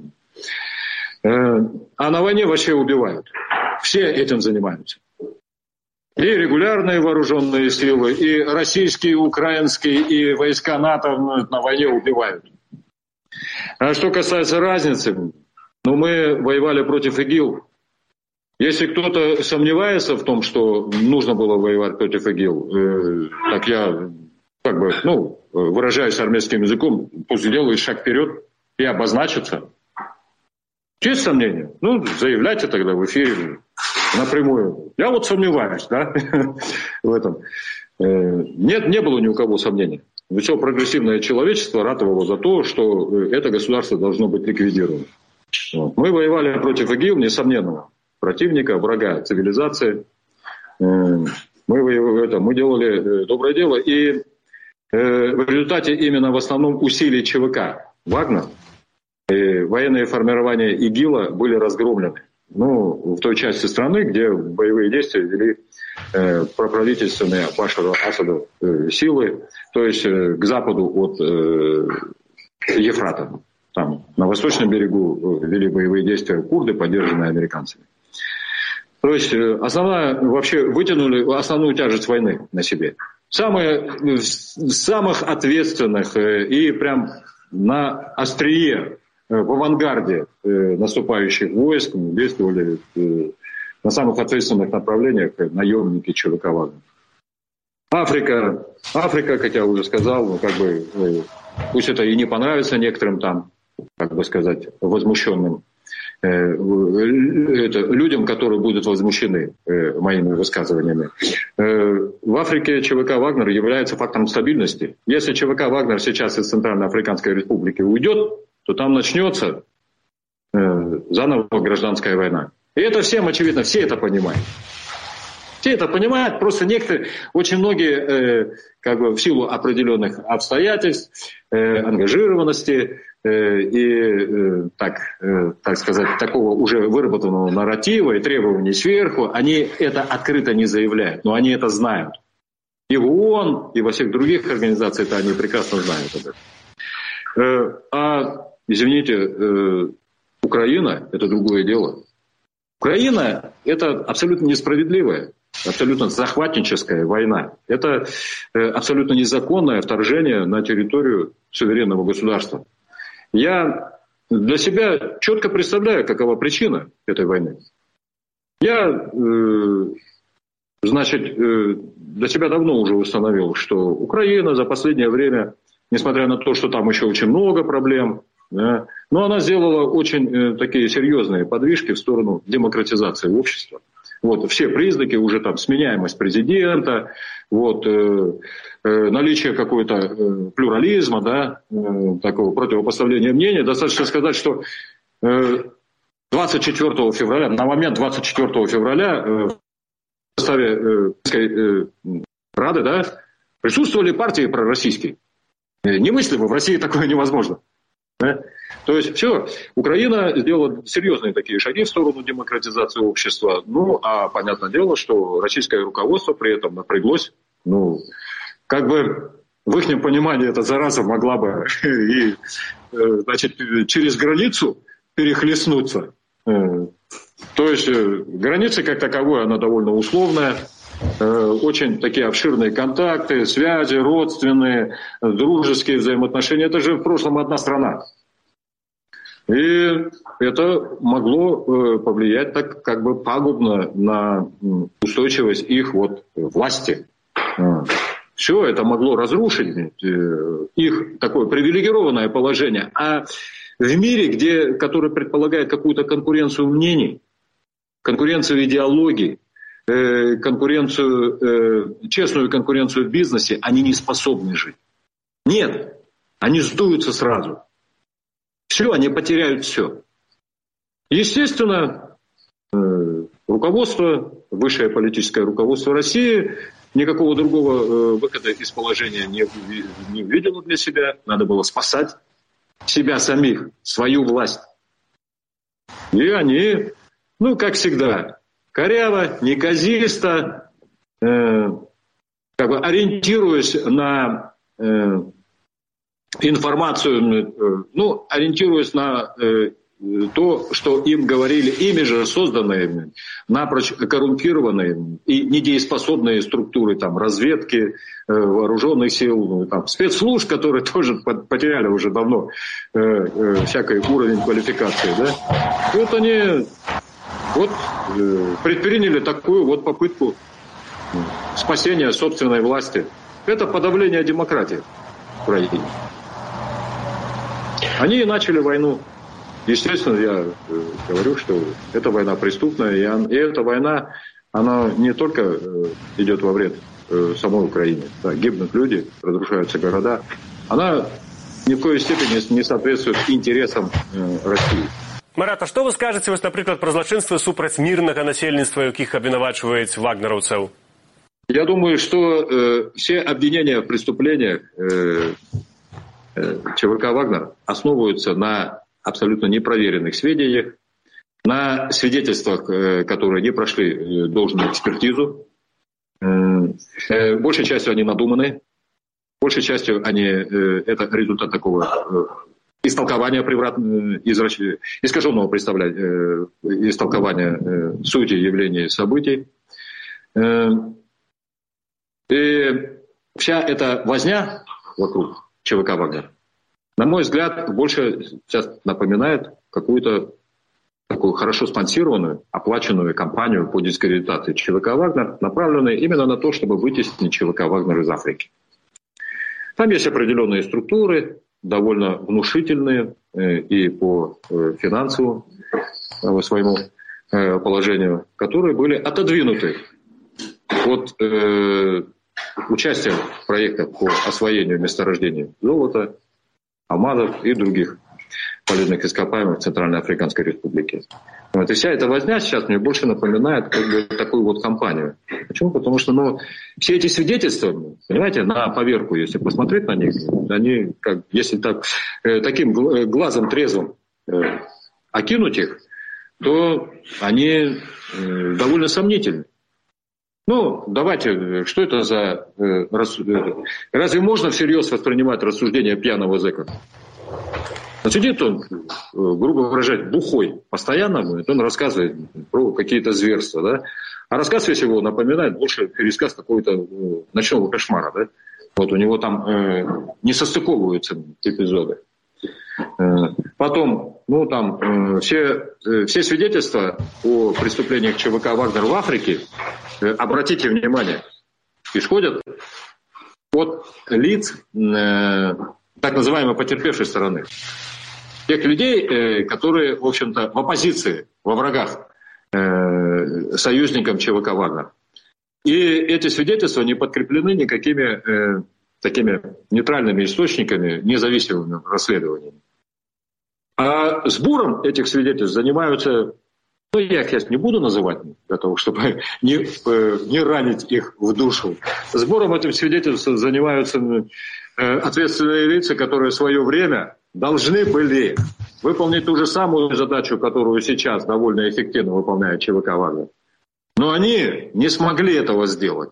Speaker 3: А на войне вообще убивают. Все этим занимаются. И регулярные вооруженные силы, и российские, и украинские, и войска НАТО на войне убивают. А что касается разницы, ну, мы воевали против ИГИЛ. Если кто-то сомневается в том, что нужно было воевать против ИГИЛ, э, так я, как бы, ну, выражаясь армейским языком, пусть делает шаг вперед и обозначится. Есть сомнения? Ну, заявляйте тогда в эфире напрямую. Я вот сомневаюсь, да, в этом. Нет, не было ни у кого сомнений. Все прогрессивное человечество ратовало за то, что это государство должно быть ликвидировано. Вот. Мы воевали против ИГИЛ, несомненного противника, врага цивилизации. Мы, это, мы делали доброе дело. И в результате именно в основном усилий ЧВК «Вагнер» военные формирования ИГИЛа были разгромлены. Ну, в той части страны, где боевые действия вели э, проправительственные Башару Асаду э, силы, то есть э, к западу от э, Ефрата. Там на восточном берегу вели боевые действия курды, поддержанные американцами. То есть э, основная, вообще вытянули основную тяжесть войны на себе. Самые, самых ответственных э, и прям на острие, в авангарде э, наступающих войск действовали э, на самых ответственных направлениях наемники ЧВК «Вагнер». Африка, Африка, как я уже сказал, ну, как бы, э, пусть это и не понравится некоторым там, как бы сказать, возмущенным э, это, людям, которые будут возмущены э, моими высказываниями. Э, в Африке ЧВК «Вагнер» является фактором стабильности. Если ЧВК «Вагнер» сейчас из Центральноафриканской Республики уйдет, то там начнется э, заново гражданская война. И это всем очевидно, все это понимают. Все это понимают, просто некоторые, очень многие, э, как бы в силу определенных обстоятельств, э, ангажированности э, и, э, так, э, так сказать, такого уже выработанного нарратива и требований сверху, они это открыто не заявляют, но они это знают. И в ООН, и во всех других организациях это они прекрасно знают об этом. Э, а Извините, э, Украина – это другое дело. Украина – это абсолютно несправедливая, абсолютно захватническая война. Это э, абсолютно незаконное вторжение на территорию суверенного государства. Я для себя четко представляю, какова причина этой войны. Я, э, значит, э, для себя давно уже установил, что Украина за последнее время, несмотря на то, что там еще очень много проблем, да, но она сделала очень э, такие серьезные подвижки в сторону демократизации общества. Вот, все признаки, уже там сменяемость президента, вот, э, э, наличие какого-то э, плюрализма, да, э, такого противопоставления мнений. Достаточно сказать, что э, двадцать четвёртого февраля, на момент двадцать четвёртого февраля э, в составе э, э, Рады, да, присутствовали партии пророссийские. Немыслимо, в России такое невозможно. Да? То есть все, Украина сделала серьезные такие шаги в сторону демократизации общества. Ну, а понятное дело, что российское руководство при этом напряглось. Ну, как бы в их понимании эта зараза могла бы и, значит, через границу перехлестнуться. То есть граница как таковой, она довольно условная. Очень такие обширные контакты, связи, родственные, дружеские взаимоотношения. Это же в прошлом одна страна. И это могло повлиять так как бы пагубно на устойчивость их вот власти. Все это могло разрушить их такое привилегированное положение. А в мире, где, который предполагает какую-то конкуренцию мнений, конкуренцию идеологий, конкуренцию, честную конкуренцию в бизнесе, они не способны жить. Нет, они сдуются сразу. Все, они потеряют все. Естественно, руководство, высшее политическое руководство России никакого другого выхода из положения не, не увидело для себя. Надо было спасать себя самих, свою власть. И они, ну, как всегда, коряво, неказисто, э, как бы ориентируясь на э, информацию, э, ну, ориентируясь на э, то, что им говорили ими же созданные, напрочь коррумпированные и недееспособные структуры там, разведки, э, вооруженных сил, там, спецслужб, которые тоже потеряли уже давно э, э, всякий уровень квалификации. Да? Вот они... Вот э, предприняли такую вот попытку спасения собственной власти. Это подавление демократии в Украине. Они начали войну. Естественно, я э, говорю, что эта война преступная, и, он, и эта война, она не только э, идет во вред в самой Украине. Да, гибнут люди, разрушаются города. Она ни в коей степени не соответствует интересам России.
Speaker 2: Марат, а што вы скажаце, вось, напрыклад, пра злачынствы супраць мірнага насельніцтва, якіх абвінавачваюць вагнераўцаў?
Speaker 3: Я думаю, что э, все обвинения в преступлениях э, э, ЧВК «Вагнер» основываются на абсолютно непроверенных сведениях, на свидетельствах, э, которые не прошли э, должную экспертизу. Э, э, большей частью они надуманы, большей частью они, э, это результат такого... Э, истолкования превратного, искаженного представления, истолкования сути явлений событий. И вся эта возня вокруг ЧВК «Вагнер», на мой взгляд, больше сейчас напоминает какую-то такую хорошо спонсированную, оплаченную кампанию по дискредитации ЧВК «Вагнер», направленную именно на то, чтобы вытеснить ЧВК «Вагнер» из Африки. Там есть определенные структуры, довольно внушительные э, и по э, финансовому э, своему э, положению, которые были отодвинуты от э, участия в проектах по освоению месторождений золота, алмазов и других полезных ископаемых в Центральной Африканской Республике. Вот, и вся эта возня сейчас мне больше напоминает как бы такую вот кампанию. Почему? Потому что ну, все эти свидетельства, понимаете, на поверку, если посмотреть на них, они, как, если так, э, таким глазом трезвым э, окинуть их, то они э, довольно сомнительны. Ну, давайте, что это за... Э, рас... Разве можно всерьез воспринимать рассуждения пьяного зэка? Сидит он, грубо выражаясь, бухой постоянно, он рассказывает про какие-то зверства, да? А рассказ весь его напоминает больше пересказ какого-то ночного кошмара, да? Вот у него там э, не состыковываются эпизоды. Э, потом, ну там, э, все, э, все свидетельства о преступлениях ЧВК «Вагнер» в Африке, э, обратите внимание, исходят от лиц э, так называемой потерпевшей стороны. Тех людей, которые, в общем-то, в оппозиции, во врагах э, союзникам ЧВК «Вагнер». И эти свидетельства не подкреплены никакими э, такими нейтральными источниками, независимыми расследованиями. А сбором этих свидетельств занимаются, ну, я их сейчас не буду называть, для того, чтобы не, э, не ранить их в душу. Сбором этих свидетельств занимаются э, ответственные лица, которые в свое время должны были выполнить ту же самую задачу, которую сейчас довольно эффективно выполняет ЧВК «Вагнер». Но они не смогли этого сделать.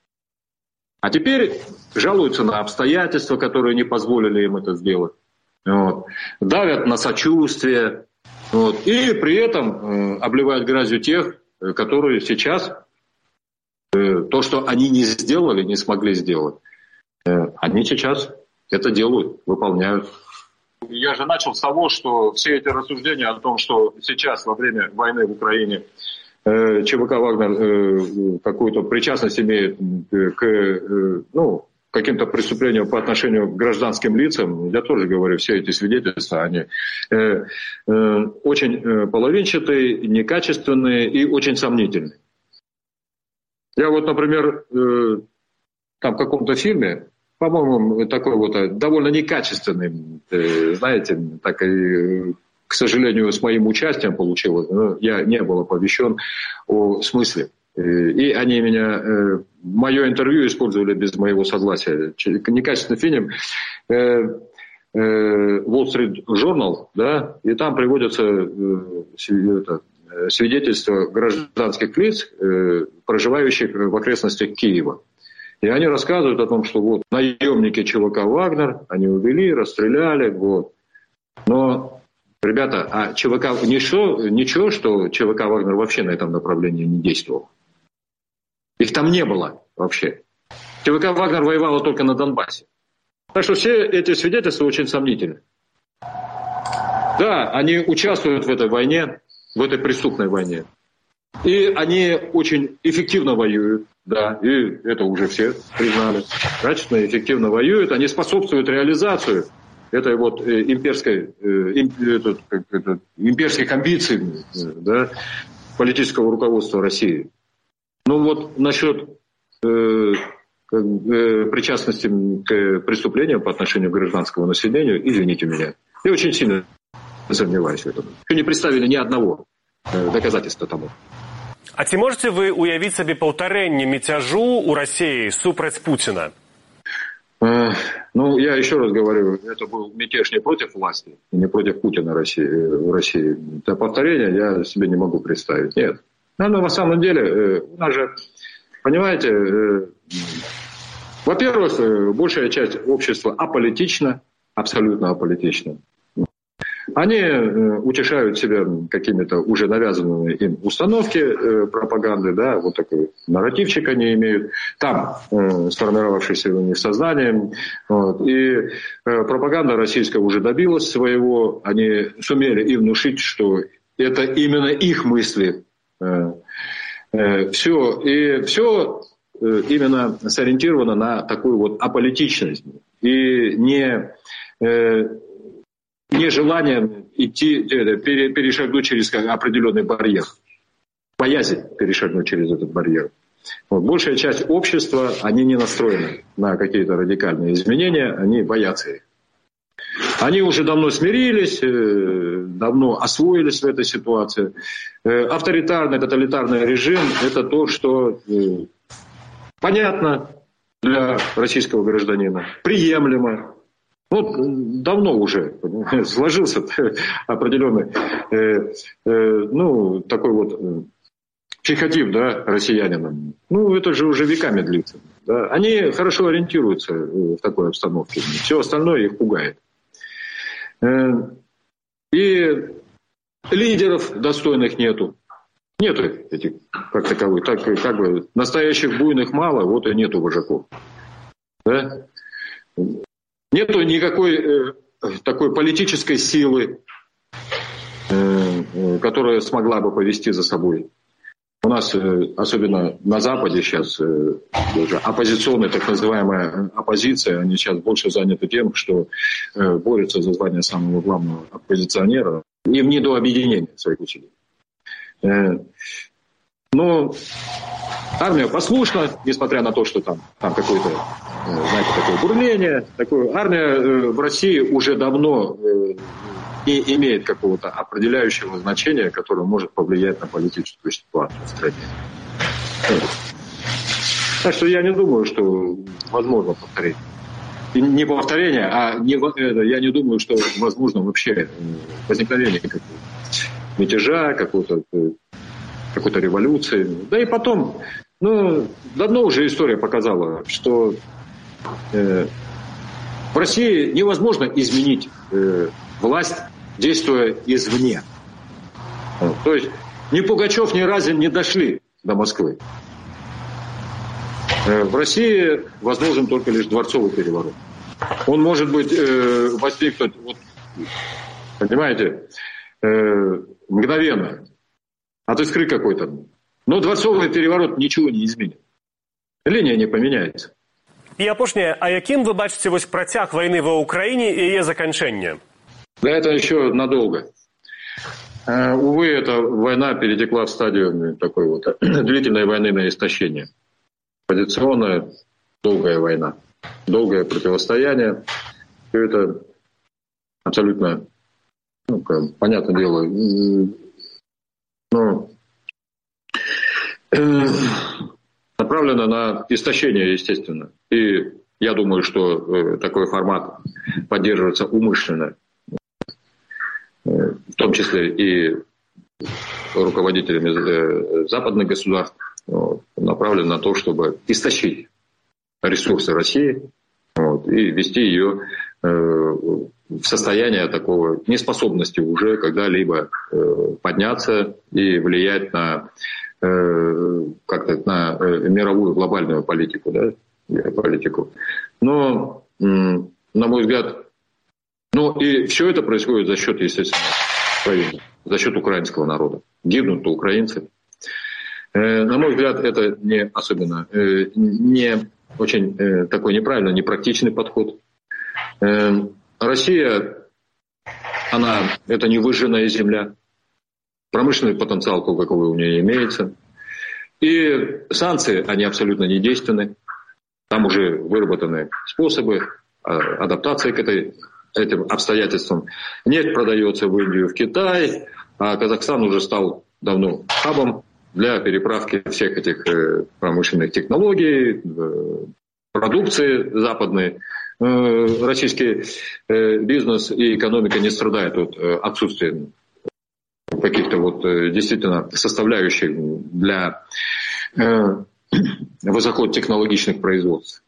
Speaker 3: А теперь жалуются на обстоятельства, которые не позволили им это сделать. Вот. Давят на сочувствие. Вот. И при этом э, обливают грязью тех, которые сейчас э, то, что они не сделали, не смогли сделать, э, они сейчас это делают, выполняют. Я же начал с того, что все эти рассуждения о том, что сейчас во время войны в Украине э, ЧВК «Вагнер» э, какую-то причастность имеет э, к э, ну, каким-то преступлениям по отношению к гражданским лицам, я тоже говорю, все эти свидетельства, они э, э, очень э, половинчатые, некачественные и очень сомнительные. Я вот, например, э, там в каком-то фильме, по-моему, такой вот довольно некачественный, знаете, так и, к сожалению, с моим участием получилось. Но я не был оповещен о смысле. И они меня, мое интервью использовали без моего согласия. Некачественный фильм Wall Street Journal, да, и там приводятся это, свидетельства гражданских лиц, проживающих в окрестностях Киева. И они рассказывают о том, что вот наемники ЧВК «Вагнер», они увели, расстреляли, вот. Но, ребята, а ЧВК, ничего, ничего, что ЧВК «Вагнер» вообще на этом направлении не действовал. Их там не было вообще. ЧВК «Вагнер» воевала только на Донбассе. Так что все эти свидетельства очень сомнительны. Да, они участвуют в этой войне, в этой преступной войне. И они очень эффективно воюют, да, и это уже все признали. Качественно, эффективно воюют, они способствуют реализации этой вот имперской, э, этот, имперских амбиций, да, политического руководства России. Ну вот насчет э, причастности к преступлениям по отношению к гражданскому населению, извините меня. Я очень сильно сомневаюсь в этом. Еще не представили ни одного доказательства тому.
Speaker 2: А ці можете вы уявить себе повторение мятежу у России супраць Путина?
Speaker 3: Ну, я еще раз говорю, это был мятеж не против власти, не против Путина России, в России. Это повторение я себе не могу представить. Нет. Но на самом деле, у нас же, понимаете, во-первых, большая часть общества аполитична, абсолютно аполитична. Они утешают себя какими-то уже навязанными им установки пропаганды, да, вот такой нарративчик они имеют, там э, сформировавшийся у них сознанием. Вот, и э, пропаганда российская уже добилась своего, они сумели им внушить, что это именно их мысли. Э, э, все, и все э, именно сориентировано на такую вот аполитичность. И не... Э, нежелание идти, перешагнуть через определенный барьер. Боязнь перешагнуть через этот барьер. Вот. Большая часть общества, они не настроены на какие-то радикальные изменения, они боятся их. Они уже давно смирились, давно освоились в этой ситуации. Авторитарный, тоталитарный режим – это то, что понятно для российского гражданина, приемлемо. Вот давно уже сложился определенный, э, э, ну, такой вот психотип, да, россиянина. Ну, это же уже веками длится. Да. Они хорошо ориентируются в такой обстановке. Все остальное их пугает. Э, и лидеров достойных нету. Нету этих, как таковых. Так, как бы, настоящих буйных мало, вот и нету вожаков. Да? Нету никакой э, такой политической силы, э, которая смогла бы повести за собой. У нас, э, особенно на Западе сейчас, э, уже оппозиционная, так называемая оппозиция, они сейчас больше заняты тем, что э, борются за звание самого главного оппозиционера. Им не до объединения своих усилий. Э, но армия послушна, несмотря на то, что там, там какое-то, знаете, такое бурление. Такое. Армия в России уже давно не имеет какого-то определяющего значения, которое может повлиять на политическую ситуацию в стране. Так что я не думаю, что возможно повторение. И не повторение, а не, я не думаю, что возможно вообще возникновение какого-то мятежа, какого-то, какой-то революции. Да и потом, ну, давно уже история показала, что э, в России невозможно изменить э, власть, действуя извне. Вот. То есть ни Пугачев, ни Разин не дошли до Москвы. Э, в России возможен только лишь дворцовый переворот. Он может быть э, возникнуть, вот, понимаете, э, мгновенно, от искры какой-то. Но дворцовый переворот ничего не изменит. Линия не поменяется.
Speaker 2: І апошняе, а яким вы бачите вось працяг войны ва Украине и ее заканчэнне?
Speaker 3: Да это еще надолго. Увы, эта война перетекла в стадию такой вот длительной войны на истощение. Позиционная, долгая война. Долгое противостояние. Все это абсолютно, ну, понятное дело, ну, направлено на истощение, естественно. И я думаю, что такой формат поддерживается умышленно, в том числе и руководителями западных государств, направлен на то, чтобы истощить ресурсы России, вот, и ввести ее э, в состояние такого неспособности уже когда-либо э, подняться и влиять на, э, как-то на э, мировую глобальную политику, да, политику. Но, э, на мой взгляд, ну и все это происходит за счет, естественно, Украины, за счет украинского народа. Гибнут украинцы. Э, на мой взгляд, это не особенно э, не очень э, такой неправильный, непрактичный подход. Э, Россия, она, это не выжженная земля. Промышленный потенциал, каковой у нее имеется. И санкции, они абсолютно недейственны. Там уже выработаны способы адаптации к этой, этим обстоятельствам. Нефть продается в Индию, в Китай, а Казахстан уже стал давно хабом для переправки всех этих промышленных технологий, продукции западной. Российский бизнес и экономика не страдают от отсутствия каких-то вот действительно составляющих для высокотехнологичных производств.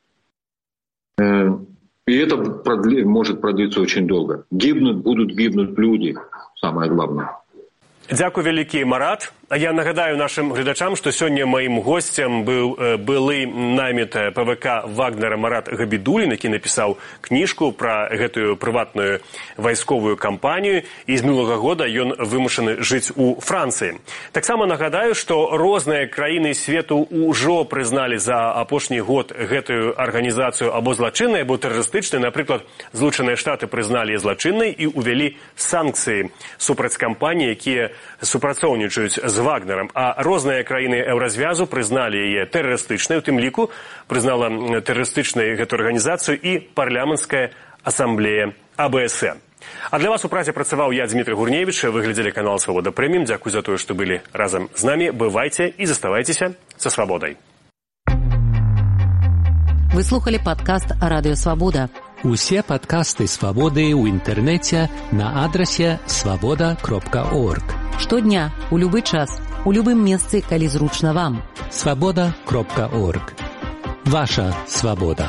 Speaker 3: И это продли, может продлиться очень долго. Гибнут, будут гибнуть люди, самое главное.
Speaker 2: Дякую вялікі, Марат. А я нагадаю нашим глядачам, што сёння маім госцем быў былы намет ПВК Вагнера Марат Габідулін, які напісаў кніжку пра гэтую прыватную вайсковую кампанію, і з мінулага года ён вымушаны жыць у Францыі. Таксама нагадаю, што розныя краіны свету ўжо прызналі за апошні год гэтую арганізацыю або злачыннай, або тэрарыстычнай. Напрыклад, Злучаныя Штаты прызналі злачыннай і ўвялі санкцыі супраць кампаній, якія супрацоўнічаюць з Вагнером, а розныя краіны Еўразвязу прызналі яе тэрарыстычнай, у тым ліку прызнала тэрарыстычнай гэту арганізацыю і парламенцкая асамблея А Бэ Эс Э. А для вас у праце працаваў я, Дмітрый Гурневіч, вы глядзелі канал Свабода Прэміум. Дзякуй за тое, што былі разам з намі. Бывайце і заставайцеся са свабодай.
Speaker 1: Вы слухали падкаст Радыё Свабода.
Speaker 4: Усе падкасты Свабоды ў інтэрнэце на адрасе свабода кропка орг.
Speaker 1: Штодня, у любы час, у любым месцы, калі зручна вам.
Speaker 4: свабода кропка орг. Ваша свабода.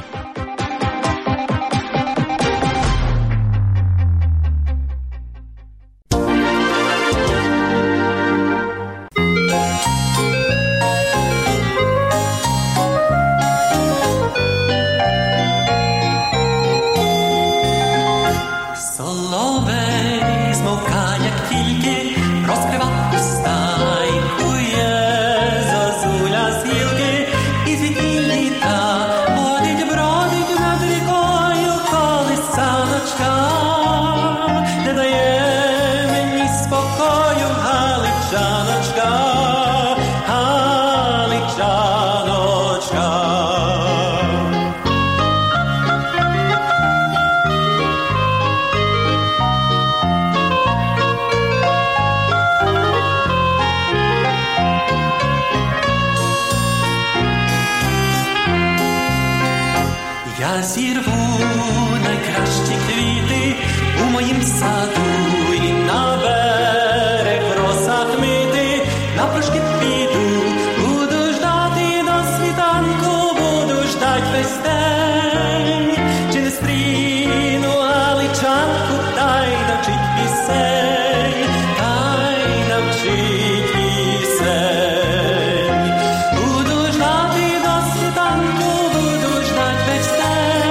Speaker 5: Я зірву найкращі квіти у моїм саду і на берег в росах мити, навпрошки піду, буду ждати до світанку, буду ждать весь день, чи не стріну галичанку, та й навчить пісень, та й навчить пісень. Буду ждати до світанку, буду ждать весь день,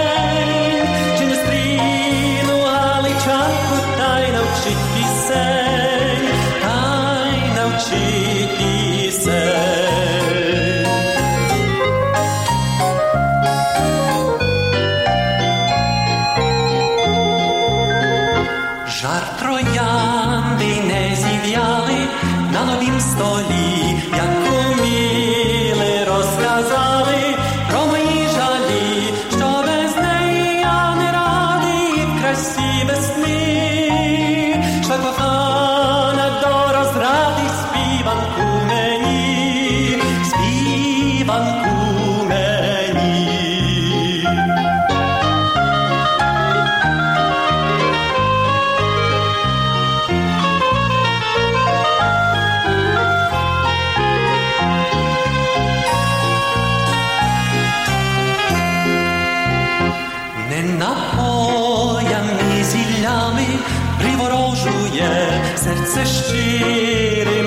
Speaker 5: пісень, та й навчить пісень. Жар троянди не зів'яли на новім столі, як уміли, розказали про мої жалі, що без неї я не радий в красі весни. Що кохана до розради співанку мені, співанку мені. Не напоями, зіллями приворожує серце щирим